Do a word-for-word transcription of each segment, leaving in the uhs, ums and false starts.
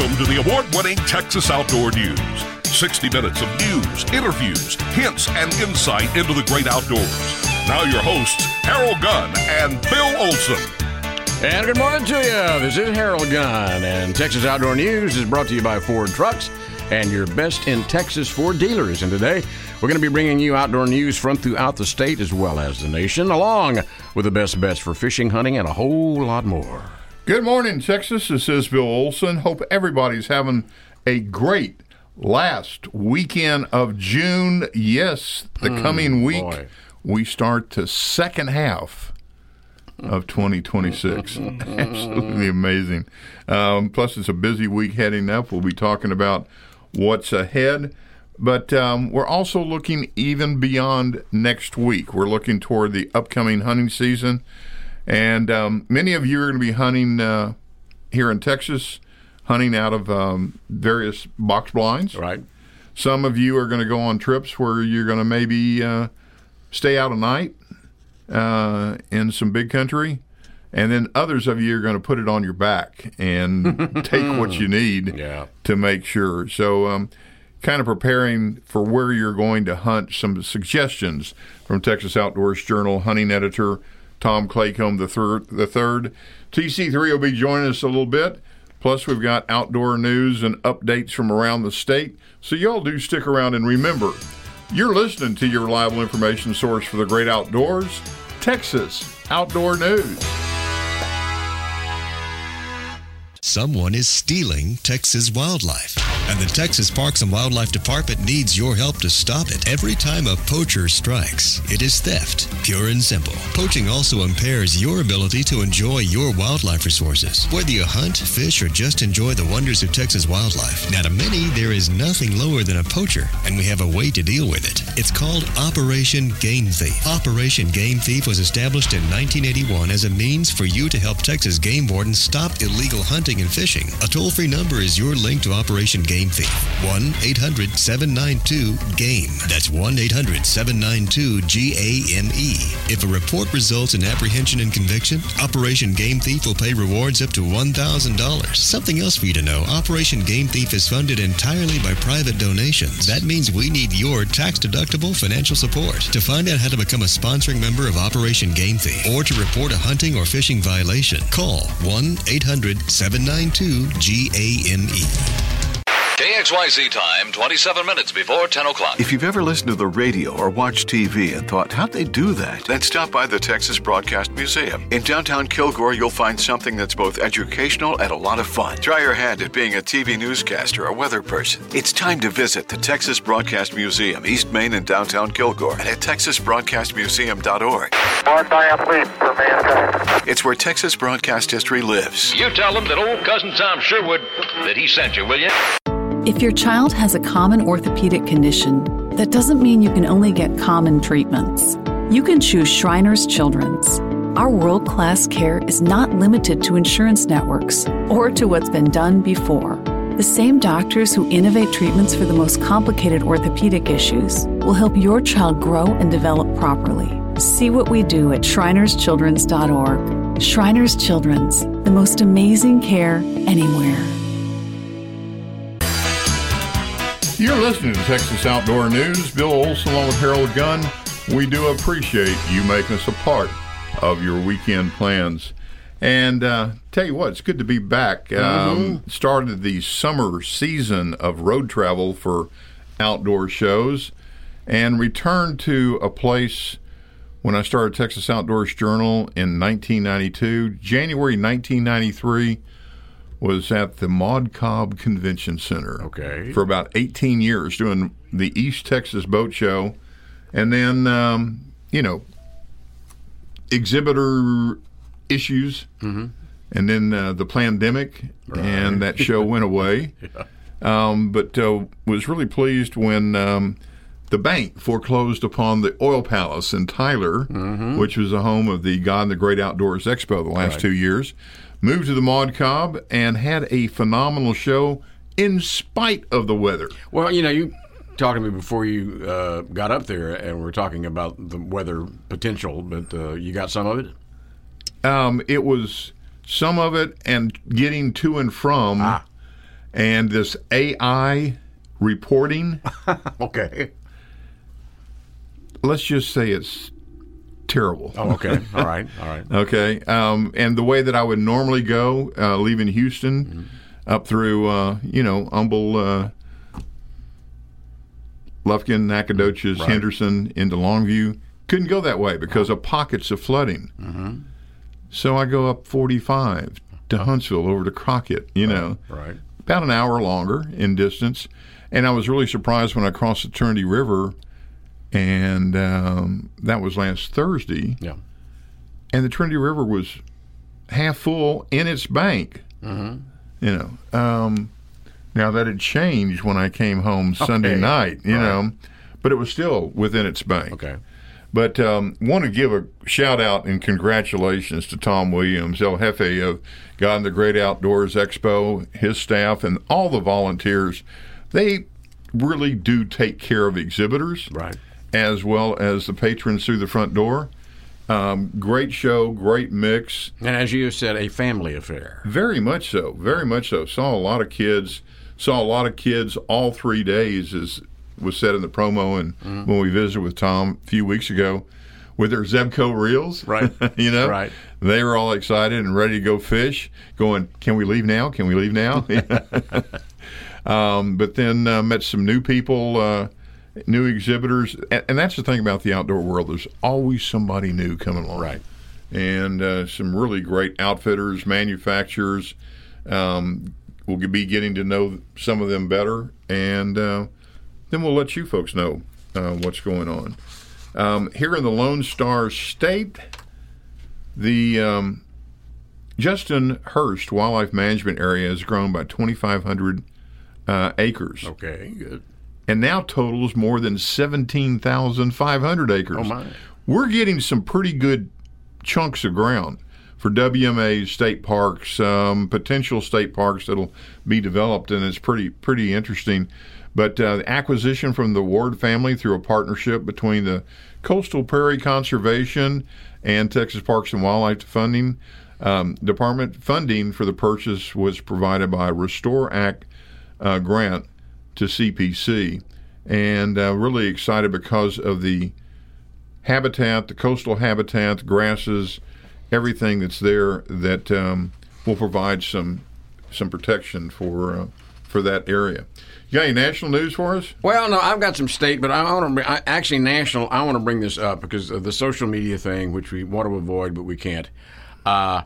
Welcome to the award-winning Texas Outdoor News. sixty minutes of news, interviews, hints, and insight into the great outdoors. Now your hosts, Harold Gunn and Bill Olson. And good morning to you. This is Harold Gunn, and Texas Outdoor News is brought to you by Ford Trucks and your best in Texas Ford dealers. And today, we're going to be bringing you outdoor news from throughout the state as well as the nation, along with the best bets for fishing, hunting, and a whole lot more. Good morning, Texas. This is Bill Olson. Hope everybody's having a great last weekend of June. Yes, the mm, coming week, boy. we start the second half of twenty twenty-six. Absolutely amazing. Um, plus, it's a busy week heading up. We'll be talking about what's ahead. But um, we're also looking even beyond next week. We're looking toward the upcoming hunting season. And um, many of you are going to be hunting uh, here in Texas, hunting out of um, various box blinds. Right. Some of you are going to go on trips where you're going to maybe uh, stay out a night uh, in some big country. And then others of you are going to put it on your back and take what you need yeah. to make sure. So um, kind of preparing for where you're going to hunt, some suggestions from Texas Outdoors Journal hunting editor Tom Claycomb the third. The third. T C three will be joining us a little bit. Plus, we've got outdoor news and updates from around the state. So y'all do stick around and remember, you're listening to your reliable information source for the great outdoors, Texas Outdoor News. Someone is stealing Texas wildlife, and the Texas Parks and Wildlife Department needs your help to stop it. Every time a poacher strikes, it is theft, pure and simple. Poaching also impairs your ability to enjoy your wildlife resources. Whether you hunt, fish, or just enjoy the wonders of Texas wildlife, now to many, there is nothing lower than a poacher, and we have a way to deal with it. It's called Operation Game Thief. Operation Game Thief was established in nineteen eighty-one as a means for you to help Texas game wardens stop illegal hunting and fishing. A toll-free number is your link to Operation Game Thief. one eight hundred seven nine two GAME. That's one eight hundred seven nine two G A M E. If a report results in apprehension and conviction, Operation Game Thief will pay rewards up to one thousand dollars. Something else for you to know, Operation Game Thief is funded entirely by private donations. That means we need your tax-deductible financial support. To find out how to become a sponsoring member of Operation Game Thief or to report a hunting or fishing violation, call one eight hundred seven nine two G A M E. K X Y Z time, twenty-seven minutes before ten o'clock. If you've ever listened to the radio or watched T V and thought, how'd they do that? Then stop by the Texas Broadcast Museum. In downtown Kilgore, you'll find something that's both educational and a lot of fun. Try your hand at being a T V newscaster or weather person. It's time to visit the Texas Broadcast Museum, East Main in downtown Kilgore, and at texas broadcast museum dot org. One diathlete for mankind. It's where Texas broadcast history lives. You tell them that old cousin Tom Sherwood, that he sent you, will you? If your child has a common orthopedic condition, that doesn't mean you can only get common treatments. You can choose Shriners Children's. Our world-class care is not limited to insurance networks or to what's been done before. The same doctors who innovate treatments for the most complicated orthopedic issues will help your child grow and develop properly. See what we do at shriners children's dot org. Shriners Children's, the most amazing care anywhere. You're listening to Texas Outdoor News. Bill Olson along with Harold Gunn. We do appreciate you making us a part of your weekend plans. And uh, tell you what, it's good to be back. Um, mm-hmm. Started the summer season of road travel for outdoor shows and returned to a place when I started Texas Outdoors Journal in nineteen ninety-two. January nineteen ninety-three was at the Maud Cobb Convention Center. Okay. For about eighteen years doing the East Texas Boat Show. And then, um, you know, exhibitor issues. Mm-hmm. And then uh, the pandemic, right. And that show went away. Yeah. Um, but uh, was really pleased when um, the bank foreclosed upon the Oil Palace in Tyler, mm-hmm. which was the home of the God and the Great Outdoors Expo the last right. two years. Moved to the Maud Cobb and had a phenomenal show in spite of the weather. Well, you know, you talked to me before you uh, got up there, and we were talking about the weather potential, but uh, you got some of it? Um, it was some of it and getting to and from. Ah. and this A I reporting. Okay. Let's just say it's terrible. Oh, okay. All right. All right. Okay. Um, and the way that I would normally go, uh, leaving Houston mm-hmm. up through, uh, you know, Humble, uh, Lufkin, Nacogdoches, right. Henderson, into Longview, couldn't go that way because of pockets of flooding. Mm-hmm. So I go up forty-five to Huntsville over to Crockett, you right. know, right. about an hour longer in distance. And I was really surprised when I crossed the Trinity River, and um, that was last Thursday. Yeah. And the Trinity River was half full in its bank. Mm-hmm. You know, um, now that had changed when I came home Sunday okay. night, you right. know, but it was still within its bank. Okay. But um, want to give a shout out and congratulations to Tom Williams, El Jefe of God in the Great Outdoors Expo, his staff, and all the volunteers. They really do take care of exhibitors, right, as well as the patrons through the front door. Um, great show, great mix. And as you said, a family affair. Very much so, very much so. Saw a lot of kids, saw a lot of kids all three days, as was said in the promo and mm-hmm. when we visited with Tom a few weeks ago with their Zebco reels. Right. you know, right. They were all excited and ready to go fish, going, can we leave now? Can we leave now? um, but then uh, met some new people, uh, new exhibitors. And, and that's the thing about the outdoor world. There's always somebody new coming along. Right. And uh, some really great outfitters, manufacturers. Um, we'll be getting to know some of them better. And uh, then we'll let you folks know uh, what's going on. Um, here in the Lone Star State, the um, Justin Hurst Wildlife Management Area has grown by twenty-five hundred uh, acres. Okay, good. And now totals more than seventeen thousand five hundred acres. Oh, my. We're getting some pretty good chunks of ground for W M A state parks, um, potential state parks that'll be developed, and it's pretty pretty interesting. But uh, the acquisition from the Ward family through a partnership between the Coastal Prairie Conservation and Texas Parks and Wildlife Funding um, Department, funding for the purchase was provided by a Restore Act uh, grant to C P C. And uh, really excited because of the habitat, the coastal habitat, the grasses, everything that's there that um, will provide some some protection for uh, for that area. You got any national news for us? Well, no, I've got some state, but I want to I, actually national. I want to bring this up because of the social media thing, which we want to avoid, but we can't. Uh,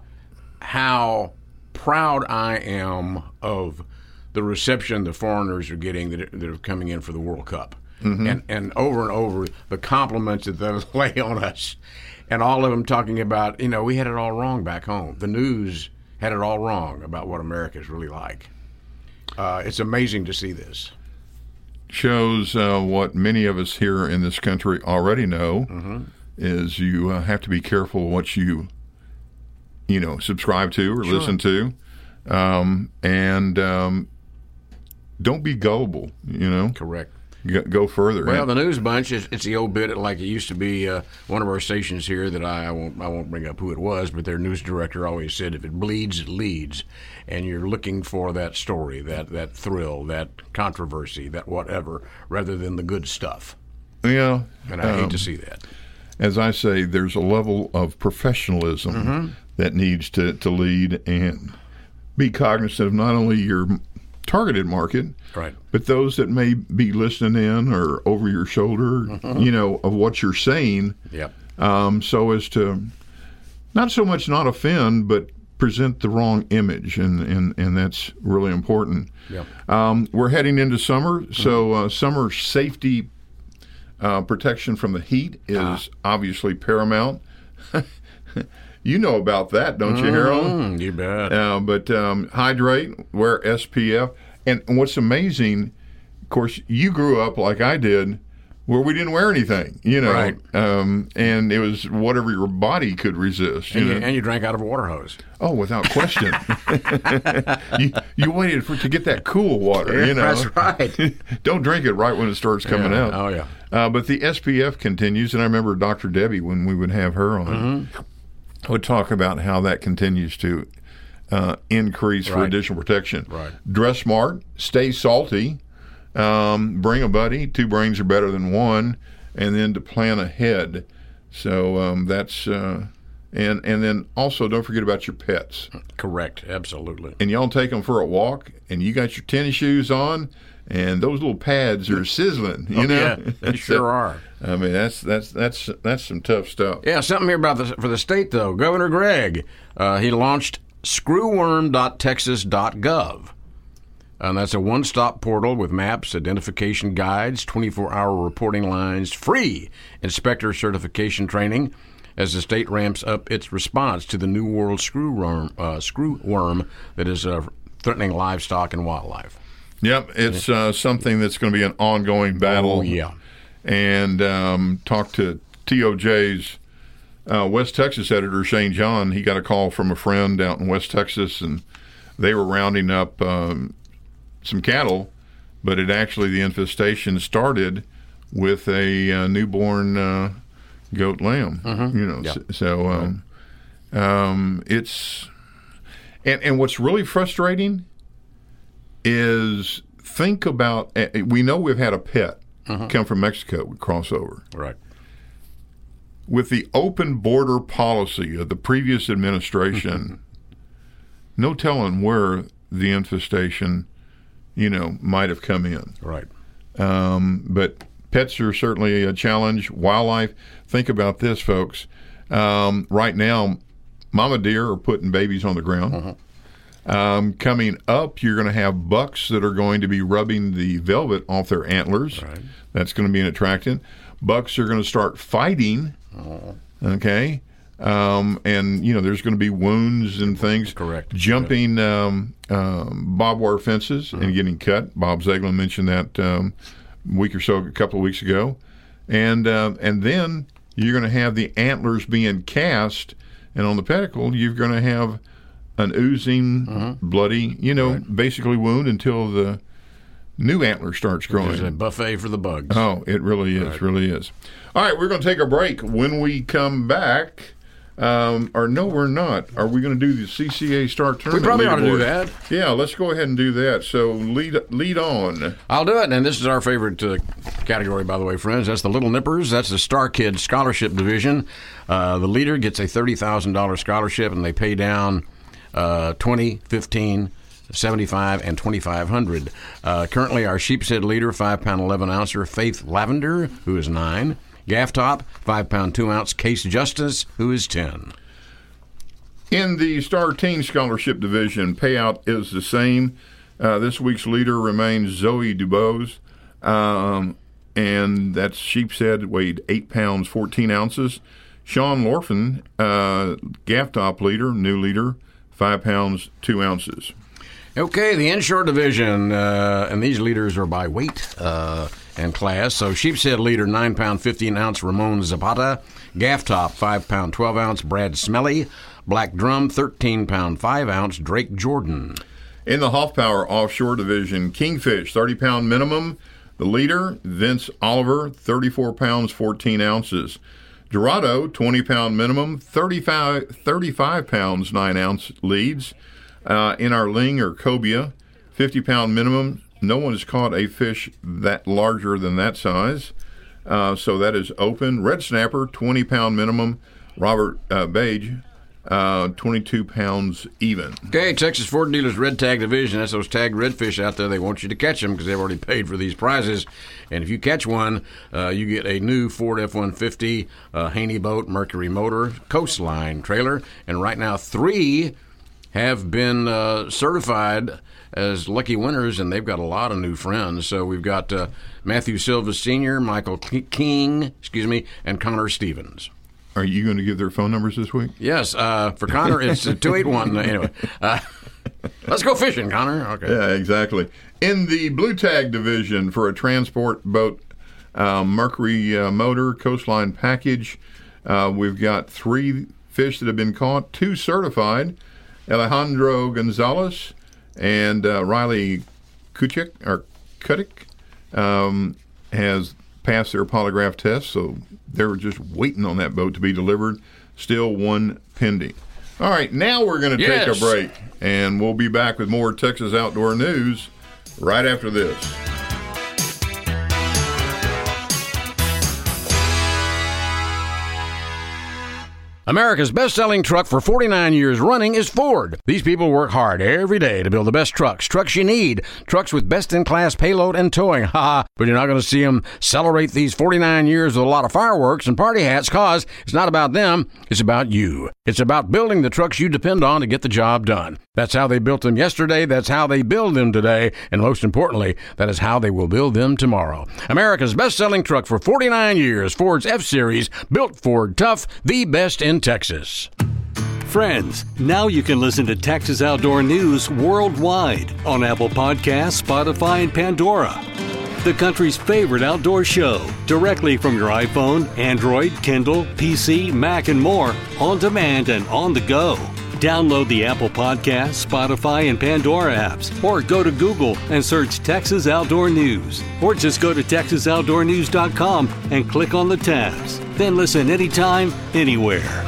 how proud I am of the reception the foreigners are getting that, that are coming in for the World Cup, mm-hmm. and and over and over the compliments that they lay on us, and all of them talking about, you know, we had it all wrong back home. The news had it all wrong about what America is really like. Uh, it's amazing to see this. Shows uh, what many of us here in this country already know, mm-hmm. is you uh, have to be careful what you, you know, subscribe to or sure. listen to, um, and um, don't be gullible. You know, correct. Go, go further. Well, the News Bunch is it's the old bit like it used to be. Uh, one of our stations here that I, I won't I won't bring up who it was, but their news director always said, "If it bleeds, it leads." And you're looking for that story, that that thrill, that controversy, that whatever, rather than the good stuff. Yeah, and I um, hate to see that. As I say, there's a level of professionalism mm-hmm. that needs to, to lead, and be cognizant of not only your targeted market, right, but those that may be listening in or over your shoulder, mm-hmm. you know, of what you're saying. Yep. Um, so as to not so much not offend, but present the wrong image, and, and, and that's really important. Yep. Um, we're heading into summer, mm-hmm. so uh, summer safety uh, protection from the heat is ah. obviously paramount. You know about that, don't you, mm, Harold? You bet. Uh, but um, hydrate, wear S P F. And what's amazing, of course, you grew up like I did, where we didn't wear anything, you know, right. um, and it was whatever your body could resist. You and, know? you, and you drank out of a water hose. Oh, without question. you, you waited for to get that cool water, yeah, you know. That's right. Don't drink it right when it starts coming yeah. out. Oh, yeah. Uh, but the S P F continues, and I remember Doctor Debbie, when we would have her on, mm-hmm. would talk about how that continues to uh, increase right. for additional protection. Right. Dress smart, stay salty, um, bring a buddy. Two brains are better than one, and then to plan ahead. So um, that's uh, and and then also don't forget about your pets. Correct, absolutely. And y'all take them for a walk, and you got your tennis shoes on, and those little pads are sizzling. You oh, know, yeah, they sure so, are. I mean, that's that's that's that's some tough stuff. Yeah, something here about the for the state though. Governor Greg, uh, he launched screwworm dot texas dot gov. And that's a one-stop portal with maps, identification guides, twenty-four hour reporting lines, free inspector certification training as the state ramps up its response to the New World screwworm, uh, screwworm that is uh, threatening livestock and wildlife. Yep, it's uh, something that's going to be an ongoing battle. Oh, yeah. And um, talked to T O J's uh, West Texas editor, Shane John. He got a call from a friend out in West Texas, and they were rounding up um, some cattle, but it actually, the infestation started with a uh, newborn uh, goat lamb. Mm-hmm. You know, yeah. so, so um, um, it's and and what's really frustrating is think about. We know we've had a pet mm-hmm. come from Mexico with crossover, right? With the open border policy of the previous administration, no telling where the infestation, you know, might have come in. Right. Um, but pets are certainly a challenge. Wildlife, think about this, folks. Um, right now, mama deer are putting babies on the ground. Uh-huh. Um, coming up, you're going to have bucks that are going to be rubbing the velvet off their antlers. Right. That's going to be an attractant. Bucks are going to start fighting. Uh-huh. Okay. Um, and, you know, there's going to be wounds and things. Correct. Jumping um, um, barbed wire fences mm-hmm. and getting cut. Bob Zeglin mentioned that um, a week or so, a couple of weeks ago. And uh, and then you're going to have the antlers being cast, and on the pedicle, you're going to have an oozing, mm-hmm. bloody, you know, right. basically wound until the new antler starts growing. There's a buffet for the bugs. Oh, it really is, right. really is. All right, we're going to take a break. When we come back... Um, or no, we're not. Are we going to do the C C A Star Tournament? We probably ought to do board? that. Yeah, let's go ahead and do that. So lead lead on. I'll do it. And this is our favorite uh, category, by the way, friends. That's the Little Nippers. That's the Star Kids Scholarship Division. Uh, the leader gets a thirty thousand dollars scholarship, and they pay down uh, twenty, fifteen, seventy-five, and twenty-five hundred. Uh, currently, our sheepshead leader, five pound eleven ouncer, Faith Lavender, who is nine. Gaff Top, five pound two ounce, Case Justice, who is ten. In the Star Teen Scholarship Division, payout is the same. Uh, this week's leader remains Zoe Dubose, um, and that's sheepshead, weighed eight pounds, fourteen ounces. Sean Lorfin, uh, Gaff Top leader, new leader, five pounds, two ounces. Okay, the Inshore Division, uh, and these leaders are by weight uh, and class. So sheepshead leader, nine pound, fifteen ounce, Ramon Zapata. Gaff Top, five pound, twelve ounce, Brad Smelly. Black Drum, thirteen pound, five ounce, Drake Jordan. In the Hoffpower Offshore Division, Kingfish, thirty pound minimum. The leader, Vince Oliver, thirty-four pounds, fourteen ounces. Dorado, twenty pound minimum, thirty-five, thirty-five pounds, nine ounce leads. Uh, in our ling or cobia, fifty pound minimum. No one has caught a fish that larger than that size. Uh, so that is open. Red snapper, twenty pound minimum. Robert uh, Bage, uh, twenty-two pounds even. Okay, Texas Ford Dealers Red Tag Division. That's those tagged redfish out there. They want you to catch them because they've already paid for these prizes. And if you catch one, uh, you get a new Ford F one fifty uh, Haney boat, Mercury motor, Coastline trailer. And right now, three have been uh, certified as lucky winners, and they've got a lot of new friends. So we've got uh, Matthew Silva Senior, Michael King, excuse me, and Connor Stevens. Are you going to give their phone numbers this week? Yes. Uh, for Connor, it's two eight one. Anyway, uh, let's go fishing, Connor. Okay. Yeah, exactly. In the Blue Tag Division for a transport boat, uh, Mercury uh, motor, Coastline package, uh, we've got three fish that have been caught, two certified. Alejandro Gonzalez and uh, Riley Kuchik, or Kutik, um, has passed their polygraph test, so they're just waiting on that boat to be delivered. Still one pending. All right, now we're going to yes. take a break, and we'll be back with more Texas Outdoor News right after this. America's best-selling truck for forty-nine years running is Ford. These people work hard every day to build the best trucks, trucks you need, trucks with best-in-class payload and towing. Ha! But you're not going to see them celebrate these forty-nine years with a lot of fireworks and party hats, cause it's not about them, it's about you. It's about building the trucks you depend on to get the job done. That's how they built them yesterday, that's how they build them today, and most importantly, that is how they will build them tomorrow. America's best-selling truck for forty-nine years, Ford's F-Series, built Ford tough, the best in Texas. Friends, now you can listen to Texas Outdoor News worldwide on Apple Podcasts, Spotify, and Pandora. The country's favorite outdoor show, directly from your iPhone, Android, Kindle, P C, Mac, and more, on demand and on the go. Download the Apple Podcasts, Spotify, and Pandora apps, or go to Google and search Texas Outdoor News. Or just go to texas outdoor news dot com and click on the tabs. Then listen anytime, anywhere.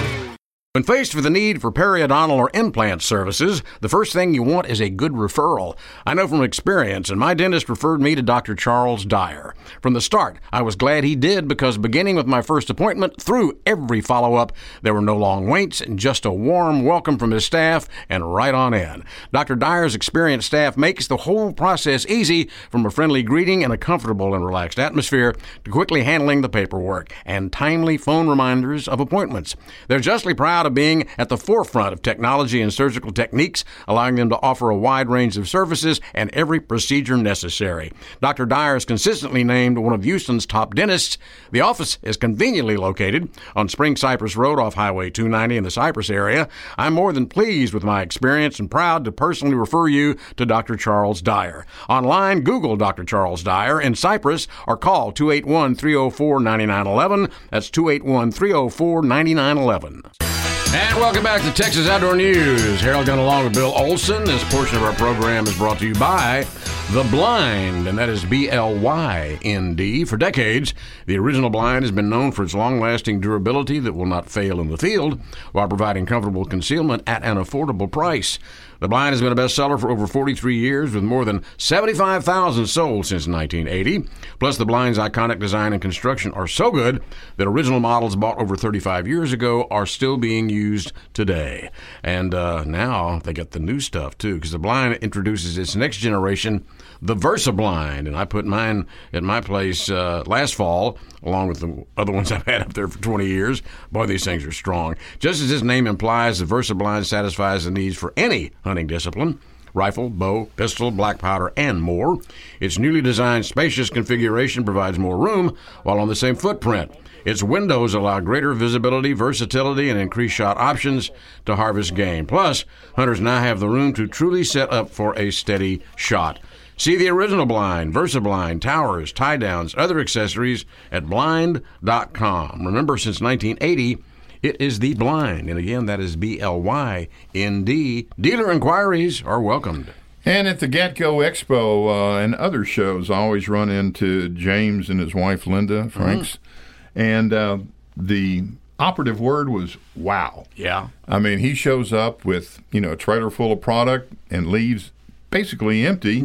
When faced with the need for periodontal or implant services, the first thing you want is a good referral. I know from experience, and my dentist referred me to Doctor Charles Dyer. From the start, I was glad he did because beginning with my first appointment through every follow-up, there were no long waits and just a warm welcome from his staff and right on in. Doctor Dyer's experienced staff makes the whole process easy, from a friendly greeting and a comfortable and relaxed atmosphere to quickly handling the paperwork and timely phone reminders of appointments. They're justly proud of being at the forefront of technology and surgical techniques, allowing them to offer a wide range of services and every procedure necessary. Doctor Dyer is consistently named one of Houston's top dentists. The office is conveniently located on Spring Cypress Road off Highway two ninety in the Cypress area. I'm more than pleased with my experience and proud to personally refer you to Doctor Charles Dyer. Online, Google Doctor Charles Dyer in Cypress or call two eight one, three oh four, nine nine one one. That's two eight one, three oh four, nine nine one one. And welcome back to Texas Outdoor News. Harold Gunn along with Bill Olson. This portion of our program is brought to you by The Blind, and that is B L Y N D. For decades, the original blind has been known for its long-lasting durability that will not fail in the field while providing comfortable concealment at an affordable price. The Blind has been a bestseller for over forty-three years with more than seventy-five thousand sold since nineteen eighty. Plus, the Blind's iconic design and construction are so good that original models bought over thirty-five years ago are still being used today. And uh, now they get the new stuff, too, because the Blind introduces its next generation, the Versa Blind. And I put mine at my place uh, last fall, along with the other ones I've had up there for twenty years. Boy, these things are strong. Just as its name implies, the Versa Blind satisfies the needs for any hunting discipline: rifle, bow, pistol, black powder, and more. Its newly designed spacious configuration provides more room while on the same footprint. Its windows allow greater visibility, versatility, and increased shot options to harvest game. Plus, hunters now have the room to truly set up for a steady shot. See the original Blind, Versa Blind, towers, tie-downs, other accessories at blind dot com. Remember, since nineteen eighty, it is The Blind. And again, that is B L Y N D. Dealer inquiries are welcomed. And at the Gatco Expo uh, and other shows, I always run into James and his wife, Linda Franks. Mm-hmm. And uh, the operative word was wow. Yeah. I mean, he shows up with, you know, a trailer full of product and leaves basically empty.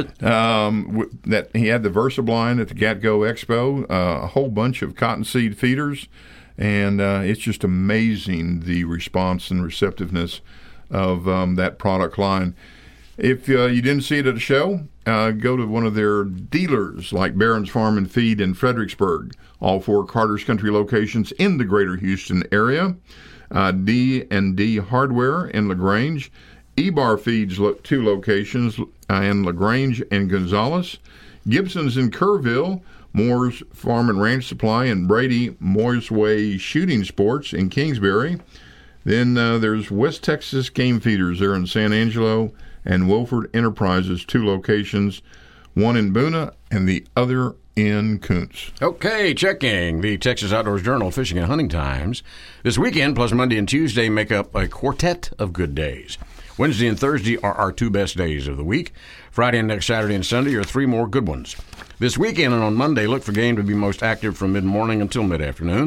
um, that he had the Versa Blind at the Gatco Expo, uh, a whole bunch of cottonseed feeders. And uh, it's just amazing the response and receptiveness of um, that product line. If uh, you didn't see it at a show, uh, go to one of their dealers like Barron's Farm and Feed in Fredericksburg, all four Carter's Country locations in the greater Houston area, uh, D and D Hardware in LaGrange, E-Bar Feeds, lo- two locations uh, in LaGrange and Gonzales, Gibson's in Kerrville, Moore's Farm and Ranch Supply, and Brady Moore's Way Shooting Sports in Kingsbury. Then uh, there's West Texas Game Feeders there in San Angelo, and Wolford Enterprises, two locations, one in Boona and the other in Kuntz. Okay, checking the Texas Outdoors Journal Fishing and Hunting Times. This weekend, plus Monday and Tuesday, make up a quartet of good days. Wednesday and Thursday are our two best days of the week. Friday and next Saturday and Sunday are three more good ones. This weekend and on Monday, look for game to be most active from mid-morning until mid-afternoon.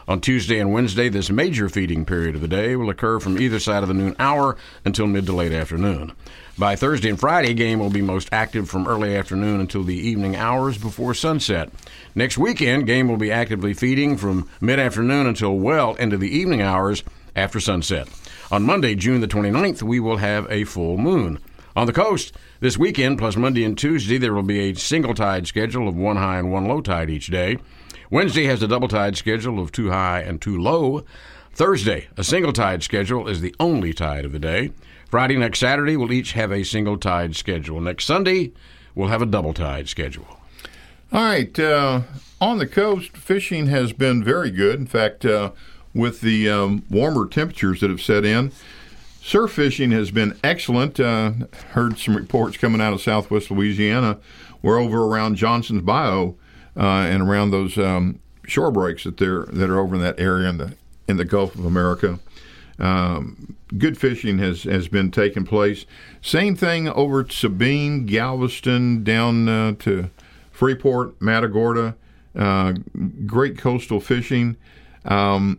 On Tuesday and Wednesday, this major feeding period of the day will occur from either side of the noon hour until mid to late afternoon. By Thursday and Friday, game will be most active from early afternoon until the evening hours before sunset. Next weekend, game will be actively feeding from mid-afternoon until well into the evening hours after sunset. On Monday, June the twenty-ninth, we will have a full moon. On the coast, this weekend, plus Monday and Tuesday, there will be a single tide schedule of one high and one low tide each day. Wednesday has a double tide schedule of two high and two low. Thursday, a single tide schedule is the only tide of the day. Friday, next Saturday, we'll each have a single tide schedule. Next Sunday, we'll have a double tide schedule. All right. Uh, on the coast, fishing has been very good. In fact, uh, with the um, warmer temperatures that have set in, surf fishing has been excellent. Uh, heard some reports coming out of southwest Louisiana. We're over around Johnson's Bayou uh, and around those um, shore breaks that they're that are over in that area in the in the Gulf of America. Um, good fishing has, has been taking place. Same thing over at Sabine, Galveston, down uh, to Freeport, Matagorda. Uh, great coastal fishing. Um,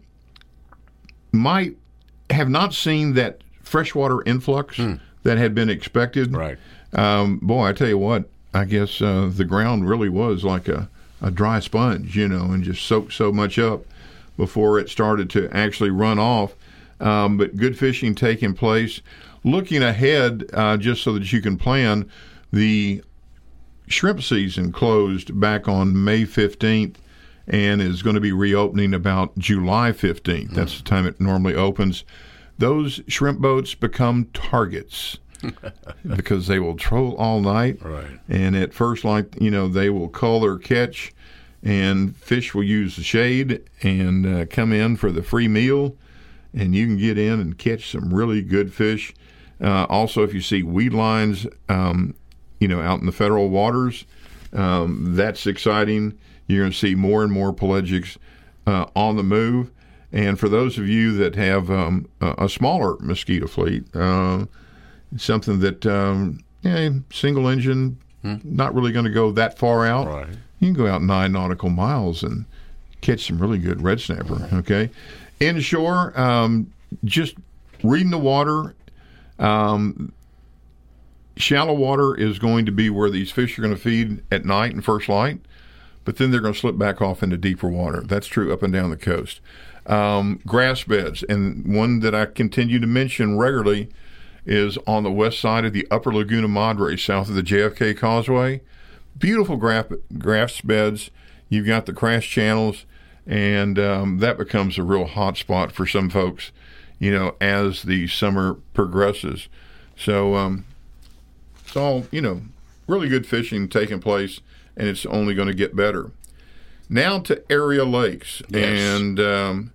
might have not seen that freshwater influx mm. that had been expected. Right. Um, boy, I tell you what, I guess uh, the ground really was like a, a dry sponge, you know, and just soaked so much up before it started to actually run off. Um, but good fishing taking place. Looking ahead, uh, just so that you can plan, the shrimp season closed back on May fifteenth and is going to be reopening about July fifteenth. Mm. That's the time it normally opens. Those shrimp boats become targets because they will troll all night. Right. And at first light, you know, they will cull their catch, and fish will use the shade and uh, come in for the free meal. And you can get in and catch some really good fish. Uh, also, if you see weed lines, um, you know, out in the federal waters, um, that's exciting. You're going to see more and more pelagics uh, on the move. And for those of you that have um, a, a smaller mosquito fleet, uh, something that, um, yeah, single engine, hmm. not really going to go that far out. Right. You can go out nine nautical miles and catch some really good red snapper, okay? Inshore, um, just reading the water. Um, shallow water is going to be where these fish are going to feed at night and first light, but then they're going to slip back off into deeper water. That's true up and down the coast. Um, grass beds, and one that I continue to mention regularly is on the west side of the upper Laguna Madre, south of the J F K Causeway. Beautiful grass, grass beds. You've got the crash channels. And um, that becomes a real hot spot for some folks, you know, as the summer progresses. So um, it's all, you know, really good fishing taking place, and it's only going to get better. Now to area lakes. Yes. And um,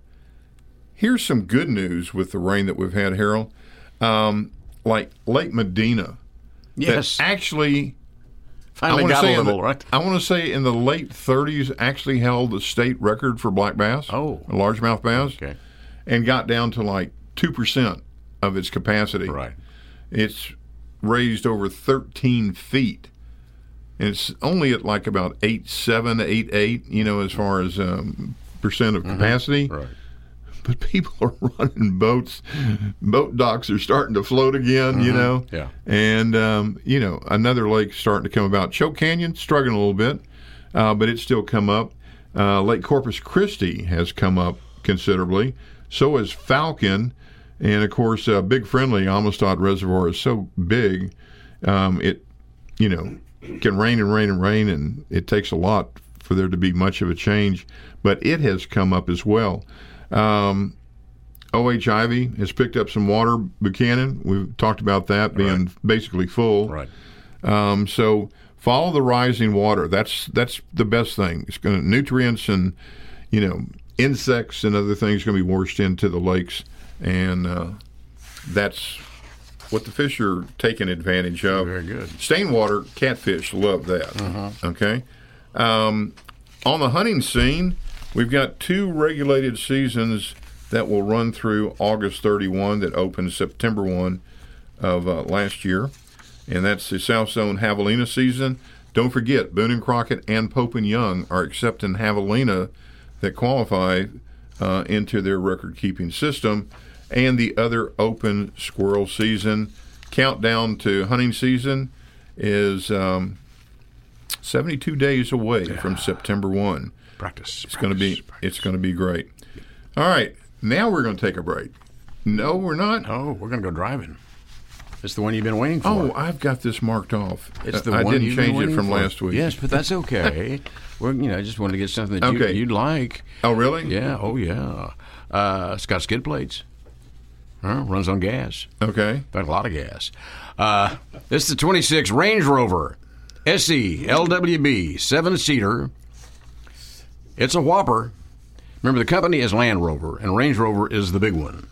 here's some good news with the rain that we've had, Harold. Um, like Lake Medina. Yes. That actually... Finally got a level, the, right? I want to say in the late thirties actually held the state record for black bass, oh, largemouth bass, okay, and got down to like two percent of its capacity. Right. It's raised over thirteen feet. And it's only at like about eight seven, eight eight, you know, as far as um, percent of capacity. Mm-hmm. Right. But people are running boats. Boat docks are starting to float again, Mm-hmm. you know. Yeah. And, um, you know, another lake starting to come about. Choke Canyon, struggling a little bit, uh, but it's still come up. Uh, Lake Corpus Christi has come up considerably. So has Falcon. And, of course, uh, Big Friendly, Amistad Reservoir is so big, um, it, you know, can rain and rain and rain, and it takes a lot for there to be much of a change. But it has come up as well. Um, O H Ivy has picked up some water. Buchanan, we've talked about that being right. basically full. Right. Um, so follow the rising water. That's that's the best thing. It's going to nutrients and you know insects and other things going to be washed into the lakes, and uh, that's what the fish are taking advantage of. Very good. Stain water, catfish love that. Uh-huh. Okay. Um, on the hunting scene, we've got two regulated seasons that will run through August thirty-first that opened September first of uh, last year, and that's the South Zone Javelina season. Don't forget, Boone and Crockett and Pope and Young are accepting javelina that qualify uh, into their record-keeping system. And the other open squirrel season countdown to hunting season is um, seventy-two days away yeah. from September first. Practice. It's going to be practice. It's going to be great. All right, now we're going to take a break. No, we're not. No, we're going to go driving. It's the one you've been waiting for. Oh, I've got this marked off. It's the I one didn't you've change been it from for. last week. Yes, but that's okay. Well, you know, I just wanted to get something that okay. you, you'd like. Oh, really? Yeah. Oh, yeah. Uh, it's got skid plates. Huh? Runs on gas. Okay. In fact, a lot of gas. Uh, this is the twenty-six Range Rover S E L W B seven-seater. It's a whopper. Remember, the company is Land Rover, and Range Rover is the big one.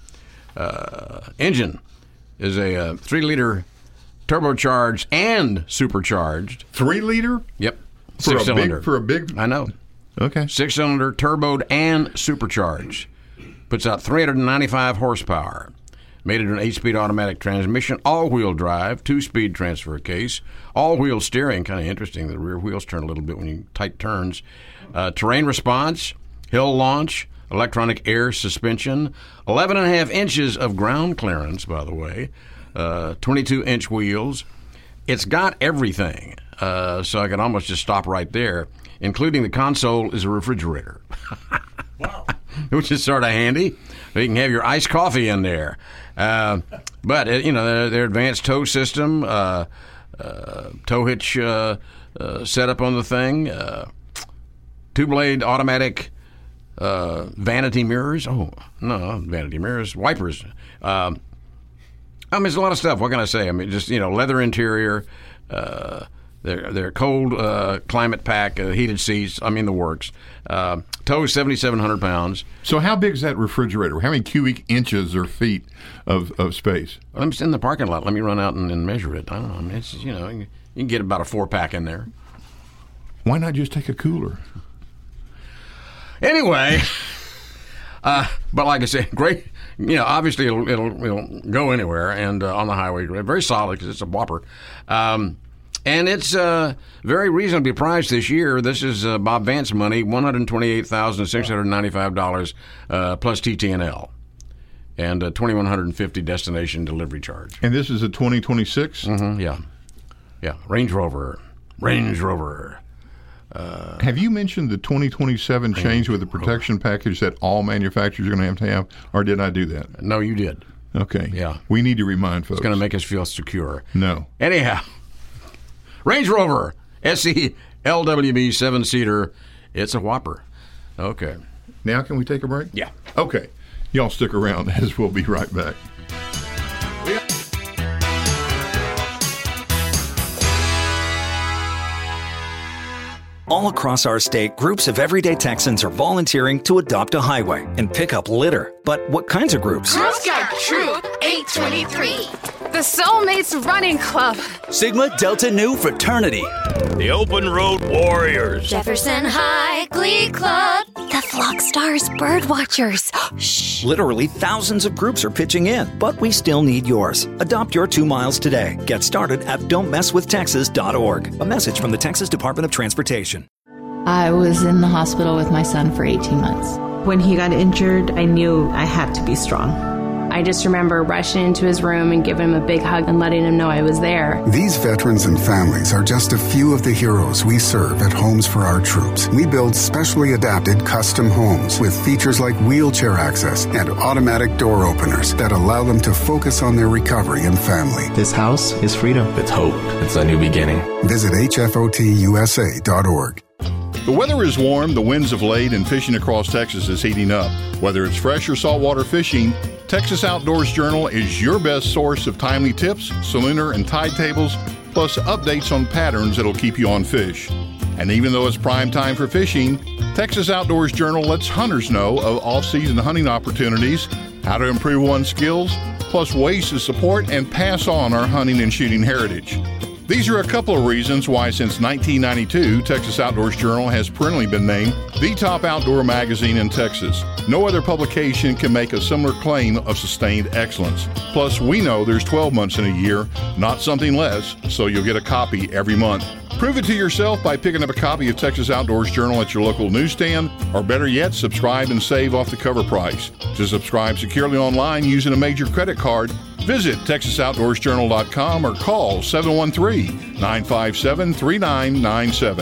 Uh, engine is a uh, three-liter turbocharged and supercharged. Three-liter? Yep. For Six-cylinder. a big, for a big? I know. Okay. Six-cylinder, turboed, and supercharged. Puts out three hundred ninety-five horsepower. Made it an eight-speed automatic transmission, all-wheel drive, two-speed transfer case, all-wheel steering. Kind of interesting. The rear wheels turn a little bit when you tight turns. Uh, terrain response, hill launch, electronic air suspension, eleven and a half inches of ground clearance, by the way, uh, twenty-two inch wheels. It's got everything, uh, so I can almost just stop right there, including the console is a refrigerator. Wow. Which is sort of handy. You can have your iced coffee in there. Uh, but, uh, you know, their, their advanced tow system, uh, uh, tow hitch uh, uh, setup on the thing, uh, two-blade automatic uh, vanity mirrors. Oh, no, vanity mirrors, wipers. Um, I mean, there's a lot of stuff. What can I say? I mean, just, you know, leather interior, uh, their, their cold uh, climate pack, uh, heated seats, I mean, the works. Uh, tow is seventy-seven hundred pounds. So how big is that refrigerator? How many cubic inches or feet of, of space? Well, I'm in the parking lot. Let me run out and, and measure it. I don't know. I mean, it's, you know, you can get about a four-pack in there. Why not just take a cooler? Anyway, uh, but like I said, great. You know, obviously it'll it'll, it'll go anywhere and uh, on the highway. Very solid because it's a whopper. Um, And it's uh, very reasonably priced this year. This is uh, Bob Vance money, one hundred twenty-eight thousand six hundred ninety-five dollars uh, plus T T N L and uh, two thousand one hundred fifty dollars destination delivery charge. And this is a twenty twenty-six? Mm-hmm, yeah. Yeah, Range Rover. Range Rover. Uh, have you mentioned the twenty twenty-seven Range change with the protection Rover. package that all manufacturers are going to have to have, or did I do that? No, you did. Okay. Yeah. We need to remind folks. It's going to make us feel secure. No. Anyhow. Range Rover S E L W B seven-seater. It's a whopper. Okay. Now can we take a break? Yeah. Okay. Y'all stick around as we'll be right back. All across our state, groups of everyday Texans are volunteering to adopt a highway and pick up litter. But what kinds of groups? Girl Scout Troop eight twenty-three. The Soulmates Running Club. Sigma Delta Nu Fraternity. The Open Road Warriors. Jefferson High Glee Club. The Flock Stars Birdwatchers. Shh. Literally thousands of groups are pitching in, but we still need yours. Adopt your two miles today. Get started at don't mess with texas dot org. A message from the Texas Department of Transportation. I was in the hospital with my son for eighteen months. When he got injured, I knew I had to be strong. I just remember rushing into his room and giving him a big hug and letting him know I was there. These veterans and families are just a few of the heroes we serve at Homes for Our Troops. We build specially adapted custom homes with features like wheelchair access and automatic door openers that allow them to focus on their recovery and family. This house is freedom. It's hope. It's a new beginning. Visit H F O T U S A dot org. The weather is warm, the winds have laid, and fishing across Texas is heating up. Whether it's fresh or saltwater fishing, Texas Outdoors Journal is your best source of timely tips, salooner and tide tables, plus updates on patterns that'll keep you on fish. And even though it's prime time for fishing, Texas Outdoors Journal lets hunters know of off-season hunting opportunities, how to improve one's skills, plus ways to support and pass on our hunting and shooting heritage. These are a couple of reasons why since nineteen ninety-two, Texas Outdoors Journal has perennially been named the top outdoor magazine in Texas. No other publication can make a similar claim of sustained excellence. Plus, we know there's twelve months in a year, not something less, so you'll get a copy every month. Prove it to yourself by picking up a copy of Texas Outdoors Journal at your local newsstand, or better yet, subscribe and save off the cover price. To subscribe securely online using a major credit card, visit texas outdoors journal dot com or call seven one three, nine five seven, three nine nine seven.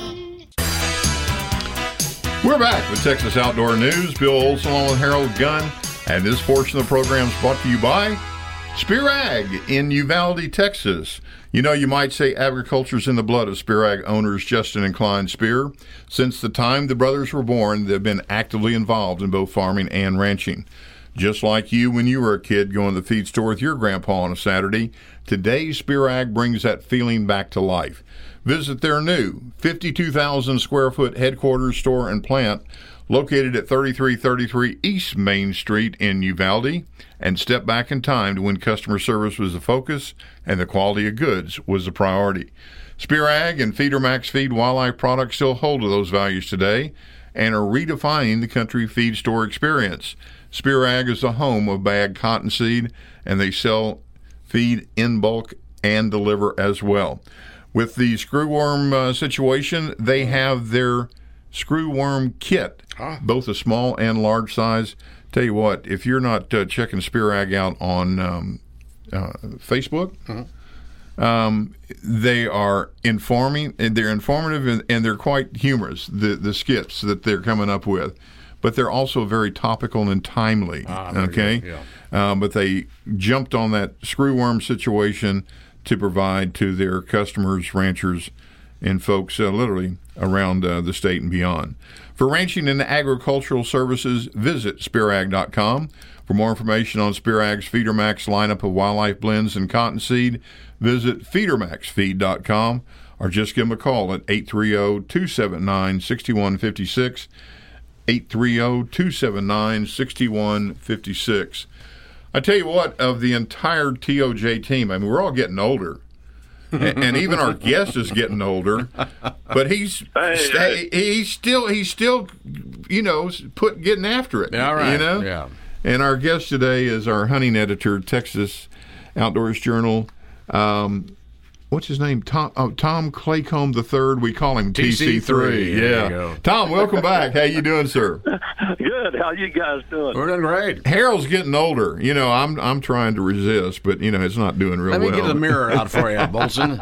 We're back with Texas Outdoor News. Bill Olson along with Harold Gunn, and this portion of the program is brought to you by Spear Ag in Uvalde, Texas. You know, you might say agriculture's in the blood of Spear Ag owners Justin and Klein Spear. Since the time the brothers were born, they've been actively involved in both farming and ranching. Just like you when you were a kid going to the feed store with your grandpa on a Saturday, today Spear Ag brings that feeling back to life. Visit their new fifty-two thousand square foot headquarters, store, and plant located at thirty-three thirty-three East Main Street in Uvalde, and step back in time to when customer service was the focus and the quality of goods was the priority. Spear Ag and Feeder Max Feed wildlife products still hold to those values today and are redefining the country feed store experience. Spear Ag is the home of bagged cottonseed, and they sell feed in bulk and deliver as well. With the screwworm uh, situation, they have their screwworm kit, huh? both a small and large size. Tell you what, if you're not uh, checking Spear Ag out on um, uh, Facebook, uh-huh. um, they are informing, and they're informative, and, and they're quite humorous, the, the skits that they're coming up with. But they're also very topical and timely, ah, okay? Yeah. Um, but they jumped on that screwworm situation to provide to their customers, ranchers, and folks uh, literally around uh, the state and beyond. For ranching and agricultural services, visit spear ag dot com. For more information on Spear Ag's Feeder Max lineup of wildlife blends and cottonseed, visit feeder max feed dot com or just give them a call at eight three zero, two seven nine, six one five six, eight three zero, two seven nine, six one five six. I tell you what, of the entire T O J team, I mean, we're all getting older. and, and even our guest is getting older, but he's hey, sta- he's still he's still you know put getting after it. All right. You know. Yeah. And our guest today is our hunting editor, Texas Outdoors Journal. Um, what's his name? Tom oh, Tom Claycomb the third. We call him T C three. Yeah. Tom, welcome back. How you doing, sir? Good. How you guys doing? We're doing great. Harold's getting older. You know, I'm I'm trying to resist, but you know, it's not doing real well. Let me well. get the mirror out for you, Bolson.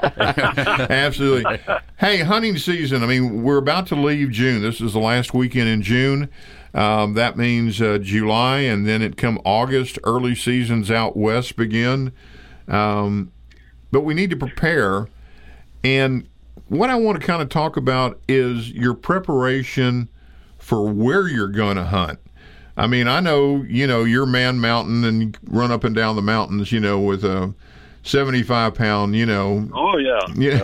Absolutely. Hey, hunting season. I mean, we're about to leave June. This is the last weekend in June. Um, that means uh, July, and then it come August. Early seasons out west begin. Um, but we need to prepare. And what I want to kind of talk about is your preparation for where you're going to hunt. I mean, I know, you know, you're Man Mountain and you run up and down the mountains, you know, with a seventy-five pound, you know. Oh, yeah.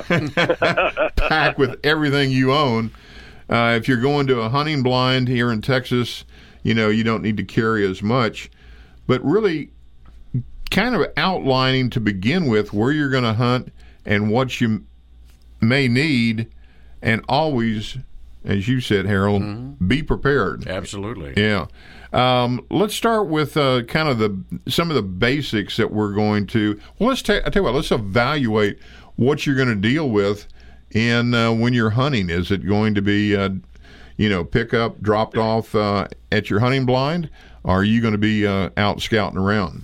yeah pack with everything you own. Uh, if you're going to a hunting blind here in Texas, you know, you don't need to carry as much. But really kind of outlining to begin with where you're going to hunt and what you may need, and always, as you said, Harold, mm-hmm. be prepared. Absolutely. Yeah. Um, let's start with uh, kind of the some of the basics that we're going to. Well, let's ta- I tell you what. Let's evaluate what you're going to deal with in uh, when you're hunting. Is it going to be, uh, you know, pick up, dropped off uh, at your hunting blind, or are you going to be uh, out scouting around?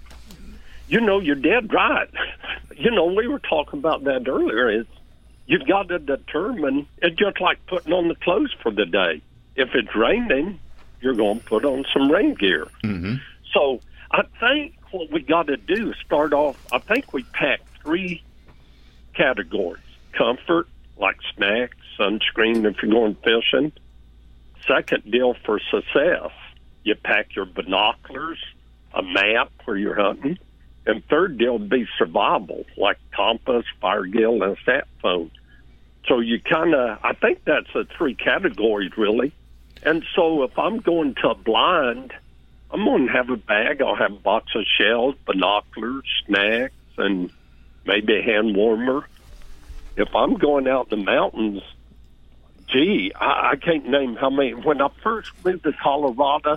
You know, you're dead right. You know, we were talking about that earlier. It's you've got to determine. It's just like putting on the clothes for the day. If it's raining, you're going to put on some rain gear. Mm-hmm. So I think what we got to do is start off, I think we pack three categories. Comfort, like snacks, sunscreen if you're going fishing. Second deal for success, you pack your binoculars, a map where you're hunting. And third deal would be survival, like compass, fire gill, and a sat phone. So you kind of, I think that's the three categories, really. And so if I'm going to a blind, I'm going to have a bag. I'll have a box of shells, binoculars, snacks, and maybe a hand warmer. If I'm going out in the mountains, gee, I, I can't name how many. When I first moved to Colorado,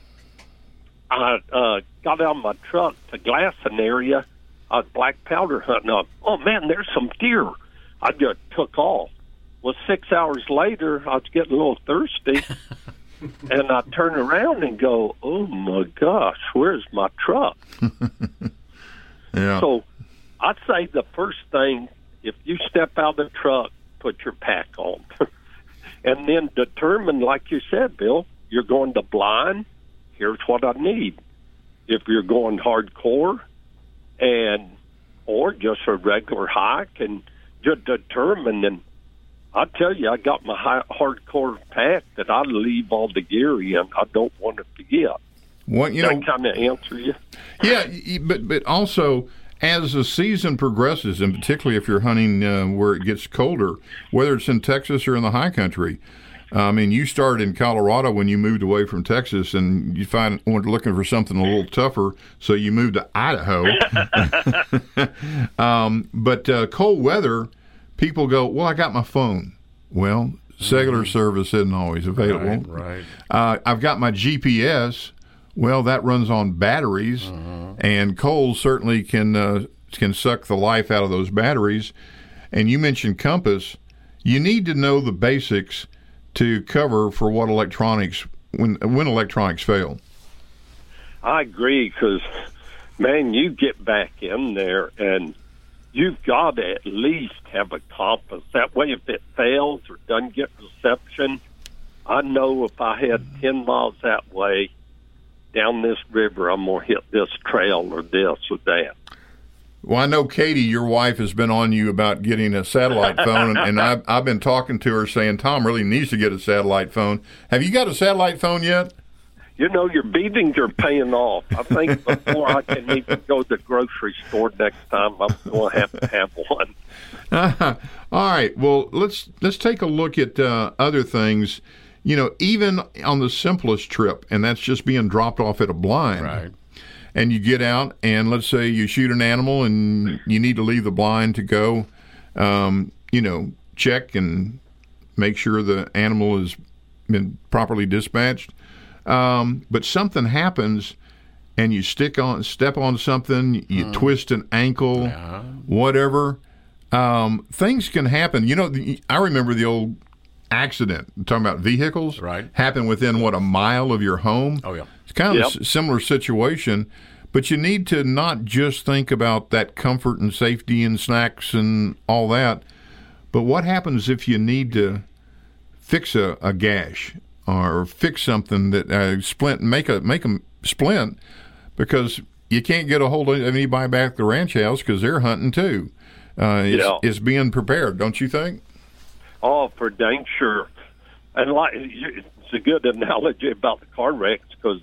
I uh, got out of my truck to Glasson area. I was black powder hunting up. Oh, man, there's some deer. I just took off. Well, six hours later, I was getting a little thirsty, and I turn around and go, oh, my gosh, where's my truck? Yeah. So I'd say the first thing, if you step out of the truck, put your pack on. And then determine, like you said, Bill, you're going to blind, here's what I need. If you're going hardcore and or just a regular hike, and just determine, and I tell you, I got my high, hardcore pack that I leave all the gear in. I don't want to forget. What you that know? Kind of answer you. Yeah, but but also as the season progresses, and particularly if you're hunting uh, where it gets colder, whether it's in Texas or in the high country. I mean, you started in Colorado when you moved away from Texas, and you find were looking for something a little tougher, so you moved to Idaho. um, but uh, cold weather, people go, well, I got my phone. Well, cellular mm-hmm. service isn't always available. Right, right. Uh, I've got my G P S. Well, that runs on batteries, uh-huh. and coal certainly can uh, can suck the life out of those batteries. And you mentioned compass. You need to know the basics to cover for what electronics when when electronics fail. I agree, because, man, you get back in there and you've got to at least have a compass. That way, if it fails or doesn't get reception, I know if I had ten miles that way down this river, I'm going to hit this trail or this or that. Well, I know Katie, your wife, has been on you about getting a satellite phone, and, and I've, I've been talking to her saying Tom really needs to get a satellite phone. Have you got a satellite phone yet? You know, your beatings are paying off. I think before I can even go to the grocery store next time, I'm going to have to have one. Uh, all right. Well, let's let's take a look at uh, other things. You know, even on the simplest trip, and that's just being dropped off at a blind. Right. And you get out, and let's say you shoot an animal, and you need to leave the blind to go. Um, you know, check and make sure the animal has been properly dispatched. Um, but something happens, and you stick on, step on something, you hmm. twist an ankle, yeah. whatever. Um, things can happen. You know, the, I remember the old accident, I'm talking about vehicles, right? Happened within, what, a mile of your home? Oh, yeah. It's kind of yep. a similar situation, but you need to not just think about that comfort and safety and snacks and all that, but what happens if you need to fix a, a gash or fix something that uh, splint, make a make a splint, because you can't get a hold of anybody back at the ranch house because they're hunting too. Uh, it's, yeah. it's being prepared, don't you think? Oh, for dang sure. And like, it's a good analogy about the car wrecks, because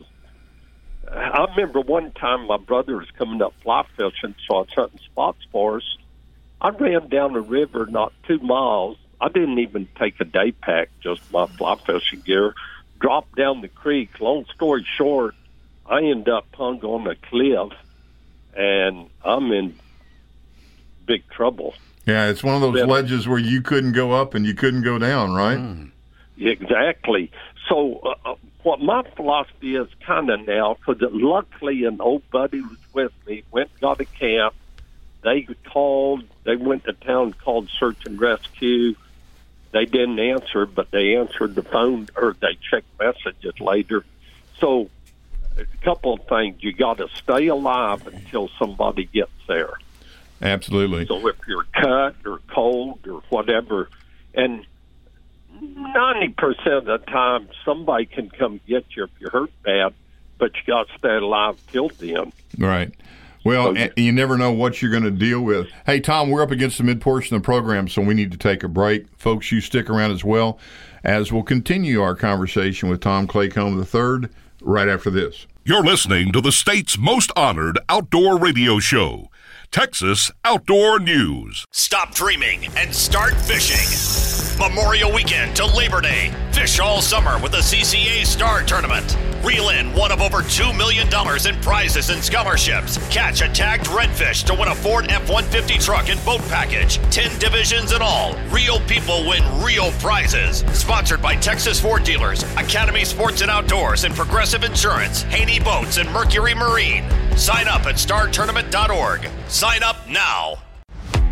I remember one time my brother was coming up fly fishing, so I was hunting spots for us. I ran down the river not two miles. I didn't even take a day pack, just my fly fishing gear. Dropped down the creek. Long story short, I ended up hung on a cliff, and I'm in big trouble. Yeah, it's one of those But, ledges where you couldn't go up and you couldn't go down, right? Mm. Exactly. So uh, what my philosophy is kind of now, because luckily an old buddy was with me, went and got a camp. They called, they went to town, called search and rescue. They didn't answer, but they answered the phone, or they checked messages later. So a couple of things. You got to stay alive until somebody gets there. Absolutely. So if you're cut or cold or whatever, and ninety percent of the time somebody can come get you if you're hurt bad, but you got to stay alive till then. Right. Well, So- and you never know what you're going to deal with. Hey, Tom, we're up against the mid-portion of the program, so we need to take a break. Folks, you stick around as well, as we'll continue our conversation with Tom Claycomb the third right after this. You're listening to the state's most honored outdoor radio show, Texas Outdoor News. Stop dreaming and start fishing. Memorial Weekend to Labor Day. Fish all summer with the C C A Star Tournament. Reel in one of over two million dollars in prizes and scholarships. Catch a tagged redfish to win a Ford F one fifty truck and boat package. Ten divisions in all. Real people win real prizes. Sponsored by Texas Ford Dealers, Academy Sports and Outdoors, and Progressive Insurance, Haney Boats, and Mercury Marine. Sign up at star tournament dot org. Sign up now.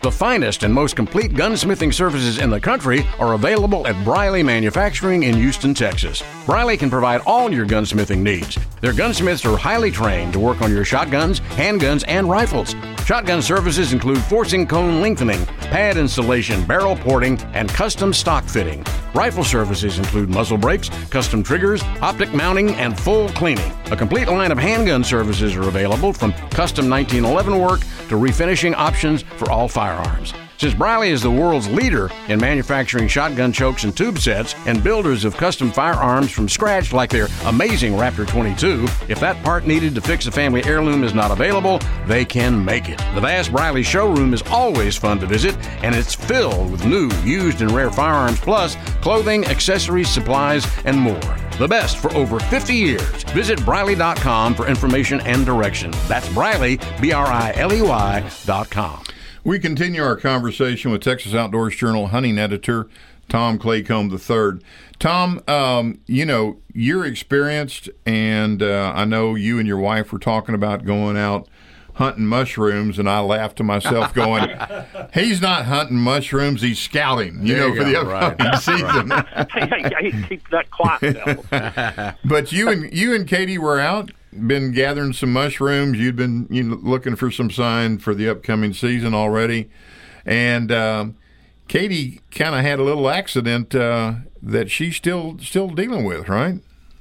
The finest and most complete gunsmithing services in the country are available at Briley Manufacturing in Houston, Texas. Briley can provide all your gunsmithing needs. Their gunsmiths are highly trained to work on your shotguns, handguns, and rifles. Shotgun services include forcing cone lengthening, pad installation, barrel porting, and custom stock fitting. Rifle services include muzzle brakes, custom triggers, optic mounting, and full cleaning. A complete line of handgun services are available, from custom nineteen eleven work to refinishing options for all firearms. Since Briley is the world's leader in manufacturing shotgun chokes and tube sets and builders of custom firearms from scratch like their amazing Raptor twenty-two, if that part needed to fix a family heirloom is not available, they can make it. The vast Briley showroom is always fun to visit, and it's filled with new, used, and rare firearms, plus clothing, accessories, supplies, and more. The best for over fifty years. Visit Briley dot com for information and direction. That's Briley, B R I L E Y dot com. We continue our conversation with Texas Outdoors Journal hunting editor Tom Claycomb the third. Tom, um, you know, you're experienced, and uh, I know you and your wife were talking about going out hunting mushrooms, and I laughed to myself going, he's not hunting mushrooms, he's scouting, you There know, you for the go, upcoming right. season. Hey, hey, keep that quiet now. But you and you and Katie were out, been gathering some mushrooms. You'd been you know, looking for some sign for the upcoming season already, and um, Katie kind of had a little accident uh, that she's still still dealing with, right?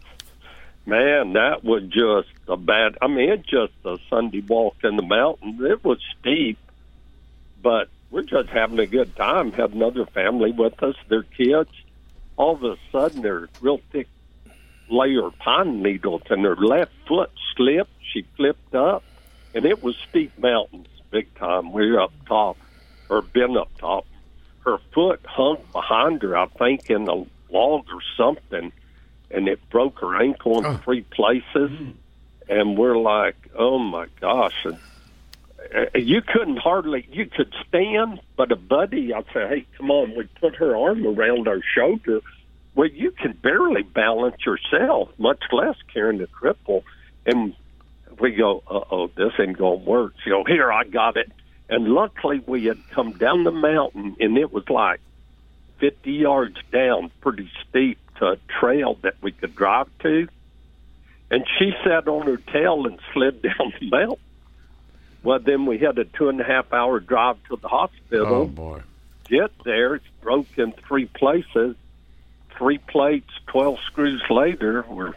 Man, that was just a bad. I mean, it's just a Sunday walk in the mountains. It was steep, but we're just having a good time. Had another family with us, their kids. All of a sudden, they're real thick layer of pine needles, and her left foot slipped. She flipped up, and it was steep mountains, big time. We were up top, or been up top. Her foot hung behind her, I think, in a log or something, and it broke her ankle in oh. three places. And we're like, oh, my gosh. And uh, you couldn't hardly, you could stand, but a buddy, I'd say, hey, come on. We put her arm around our shoulder. Well, you can barely balance yourself, much less carrying the cripple. And we go, uh-oh, this ain't going to work. So here, I got it. And luckily, we had come down the mountain, and it was like fifty yards down, pretty steep, to a trail that we could drive to. And she sat on her tail and slid down the mountain. Well, then we had a two-and-a-half-hour drive to the hospital. Oh, boy. Get there, it's broke in three places. Three plates, twelve screws later, we're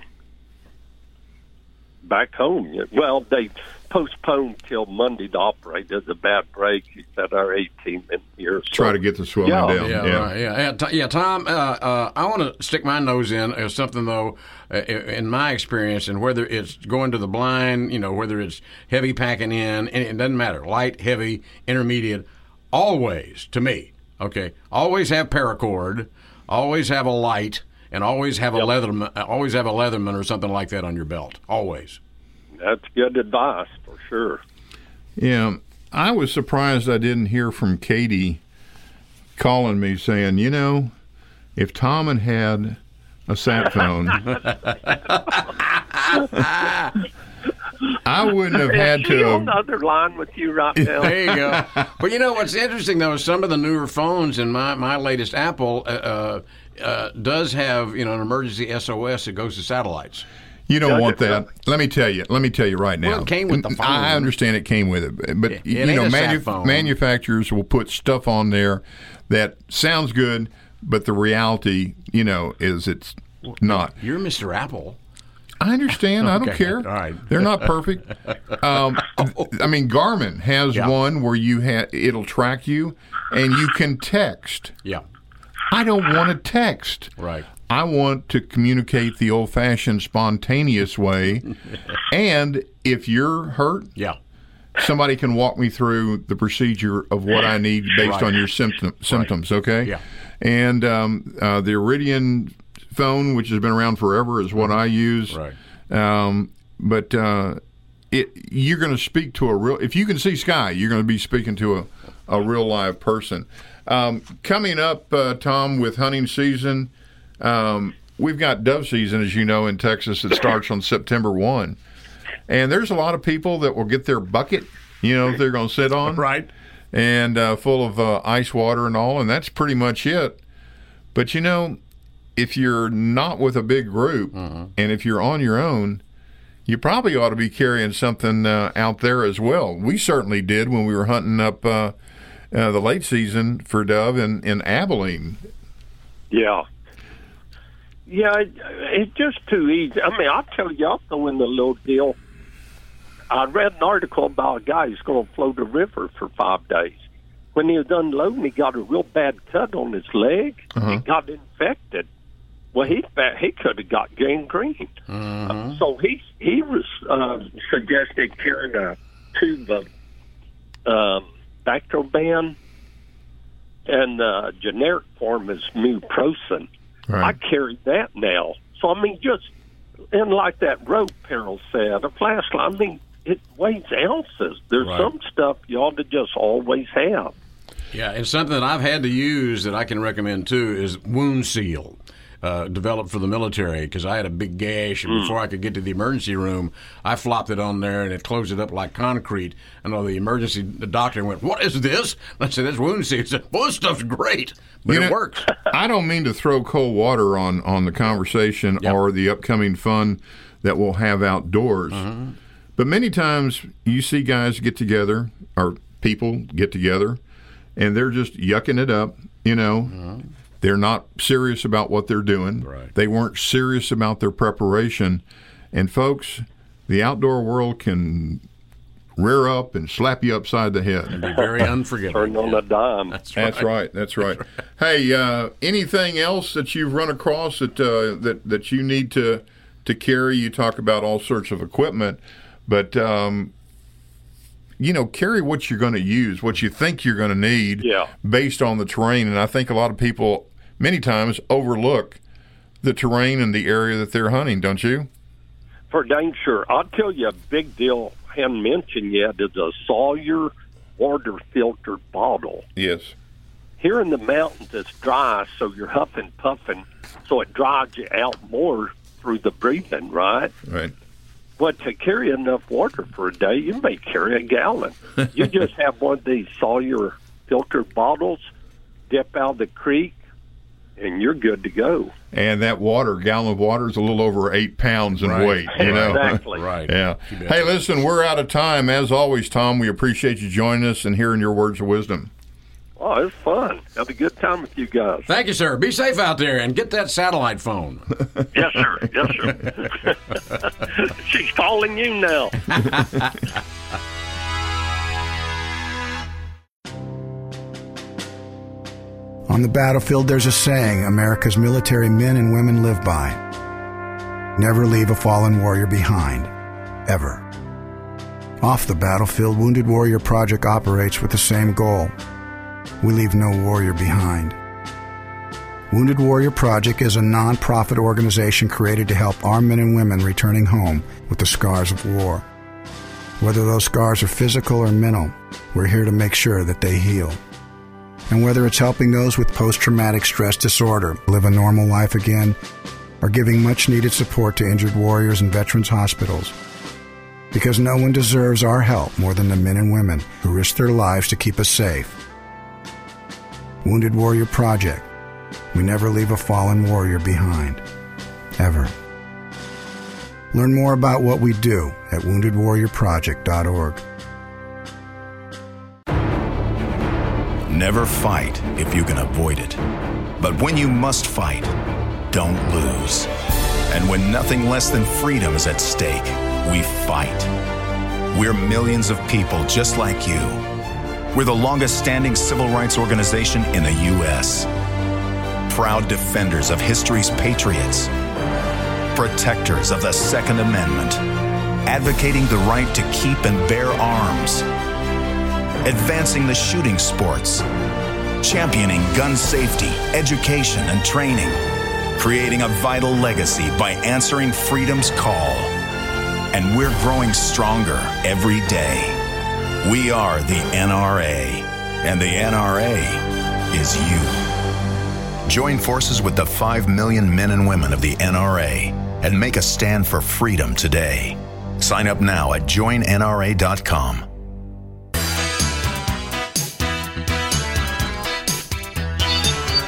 back home. Well, they postponed till Monday to operate. There's a bad break. He said our eighteen in here. So. Try to get the swelling yeah. down. Yeah, yeah. Right, yeah, yeah. T- yeah, Tom, uh, uh, I want to stick my nose in as something, though, uh, in my experience, and whether it's going to the blind, you know, whether it's heavy packing in, and it doesn't matter, light, heavy, intermediate, always, to me, okay, always have paracord, always have a light, and always have yep. a Leatherman, always have a Leatherman or something like that on your belt. Always. That's good advice for sure. Yeah, I was surprised I didn't hear from Katie calling me saying, you know, if Tom had had a sat phone, I wouldn't have had Is to. she Have... on the other line with you right now? There you go. But you know what's interesting though is some of the newer phones, and my my latest Apple uh, uh, does have you know an emergency S O S that goes to satellites. You don't want that. Let me tell you. Let me tell you right now. Well, it came with the phone. I understand it came with it, but It- you it ain't know, a manu- sat phone. manufacturers will put stuff on there that sounds good, but the reality, you know, is it's not. You're Mister Apple. I understand. I don't Okay. care. All right. They're not perfect. Um, I mean, Garmin has Yeah. one where you ha- it'll track you, and you can text. Yeah. I don't want to text. Right. I want to communicate the old-fashioned, spontaneous way. And if you're hurt, yeah, somebody can walk me through the procedure of what I need based Right. on your symptom, symptoms, okay? Yeah. And um, uh, the Iridian phone, which has been around forever, is what I use. Right. Um, but uh, it you're going to speak to a real – if you can see sky, you're going to be speaking to a, a real live person. Um, coming up, uh, Tom, with hunting season – Um, we've got dove season, as you know, in Texas. It starts on September first. And there's a lot of people that will get their bucket, you know, they're going to sit on. Right. and uh, full of uh, ice water and all, and that's pretty much it. But, you know, if you're not with a big group uh-huh. and if you're on your own, you probably ought to be carrying something uh, out there as well. We certainly did when we were hunting up uh, uh, the late season for dove in, in Abilene. Yeah. Yeah, it, it's just too easy. I mean, I'll tell you, I'll throw in the little deal. I read an article about a guy who's going to float a river for five days. When he was unloading, he got a real bad cut on his leg. Uh-huh. He got infected. Well, he he could have got gangrene. Uh-huh. Uh, so he he was uh, suggested carrying a tube of um, Bactroban, and uh, generic form is Muprosin. Right. I carry that now. So, I mean, just, and like that rope Harold said, a flashlight, I mean, it weighs ounces. There's right. some stuff you ought to just always have. Yeah, and something that I've had to use that I can recommend, too, is Wound Seal. Uh, developed for the military because I had a big gash, and mm. before I could get to the emergency room, I flopped it on there and it closed it up like concrete. I know the emergency the doctor went, "What is this?" I said, "That's Wound Seal." He said, "Well, this stuff's great, but you it know, works." I don't mean to throw cold water on, on the conversation yep. or the upcoming fun that we'll have outdoors, uh-huh. but many times you see guys get together or people get together and they're just yucking it up, you know. Uh-huh. They're not serious about what they're doing. Right. They weren't serious about their preparation. And, folks, the outdoor world can rear up and slap you upside the head. And be very unforgiving. Turn on a dime. That's right. That's right. That's right. That's right. Hey, uh, anything else that you've run across that uh, that that you need to to carry? You talk about all sorts of equipment, but um, you know, carry what you're going to use, what you think you're going to need, yeah. based on the terrain. And I think a lot of people many times overlook the terrain and the area that they're hunting, don't you? For dang sure. I'll tell you a big deal I haven't mentioned yet is a Sawyer water filter bottle. Yes. Here in the mountains, it's dry, so you're huffing, puffing, so it dries you out more through the breathing, right? Right. But to carry enough water for a day, you may carry a gallon. You just have one of these Sawyer filter bottles, dip out of the creek, and you're good to go. And that water, gallon of water, is a little over eight pounds in right. weight. You know, exactly. Right. Yeah. Hey, listen, we're out of time. As always, Tom, we appreciate you joining us and hearing your words of wisdom. Oh, it was fun. Had a good time with you guys. Thank you, sir. Be safe out there and get that satellite phone. Yes, sir. Yes, sir. She's calling you now. On the battlefield, there's a saying America's military men and women live by. Never leave a fallen warrior behind. Ever. Off the battlefield, Wounded Warrior Project operates with the same goal. We leave no warrior behind. Wounded Warrior Project is a non-profit organization created to help our men and women returning home with the scars of war. Whether those scars are physical or mental, we're here to make sure that they heal. And whether it's helping those with post-traumatic stress disorder live a normal life again, or giving much-needed support to injured warriors in veterans' hospitals. Because no one deserves our help more than the men and women who risk their lives to keep us safe. Wounded Warrior Project. We never leave a fallen warrior behind. Ever. Learn more about what we do at wounded warrior project dot org. Never fight if you can avoid it. But when you must fight, don't lose. And when nothing less than freedom is at stake, we fight. We're millions of people just like you. We're the longest-standing civil rights organization in the U S Proud defenders of history's patriots. Protectors of the Second Amendment. Advocating the right to keep and bear arms. Advancing the shooting sports, championing gun safety, education, and training, creating a vital legacy by answering freedom's call. And we're growing stronger every day. We are the N R A, and the N R A is you. Join forces with the five million men and women of the N R A and make a stand for freedom today. Sign up now at join N R A dot com.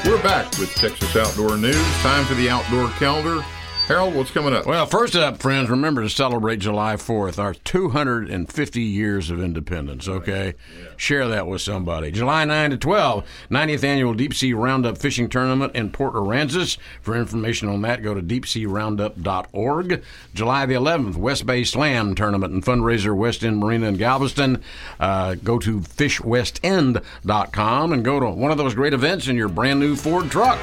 We're back with Texas Outdoor News. Time for the Outdoor Calendar. Harold, what's coming up? Well, first up, friends, remember to celebrate July fourth, our two hundred fifty years of independence, okay? Yeah. Share that with somebody. July ninth to twelfth, ninetieth Annual Deep Sea Roundup Fishing Tournament in Port Aransas. For information on that, go to deep sea roundup dot org. July the eleventh, West Bay Slam Tournament and Fundraiser, West End Marina in Galveston. Uh, go to fish west end dot com and go to one of those great events in your brand new Ford truck.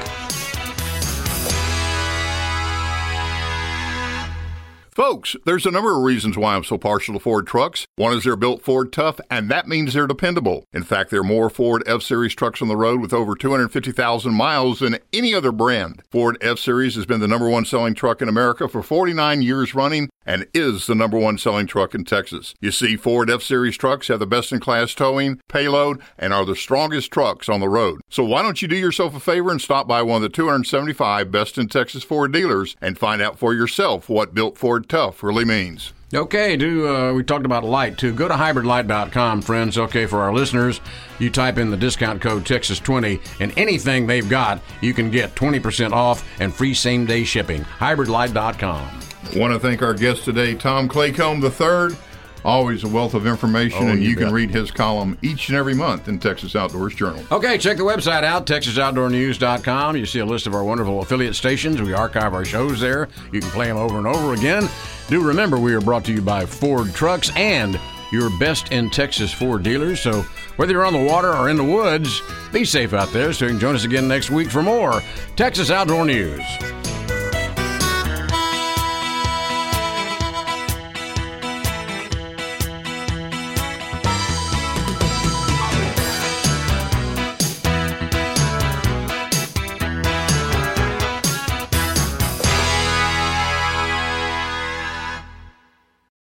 Folks, there's a number of reasons why I'm so partial to Ford trucks. One is they're built Ford tough, and that means they're dependable. In fact, there are more Ford F-Series trucks on the road with over two hundred fifty thousand miles than any other brand. Ford F-Series has been the number one selling truck in America for forty-nine years running and is the number one selling truck in Texas. You see, Ford F-Series trucks have the best-in-class towing, payload, and are the strongest trucks on the road. So why don't you do yourself a favor and stop by one of the two hundred seventy-five best in Texas Ford dealers and find out for yourself what built Ford tough really means. Okay, do uh, we talked about light too. Go to hybrid light dot com, friends. Okay, for our listeners, you type in the discount code Texas twenty, and anything they've got, you can get twenty percent off and free same-day shipping. hybrid light dot com. I want to thank our guest today, Tom Claycomb the third. Always a wealth of information, oh, and you, you can read his column each and every month in Texas Outdoors Journal. Okay, check the website out, texas outdoor news dot com. You see a list of our wonderful affiliate stations. We archive our shows there. You can play them over and over again. Do remember, we are brought to you by Ford Trucks and your best in Texas Ford dealers. So whether you're on the water or in the woods, be safe out there so you can join us again next week for more Texas Outdoor News.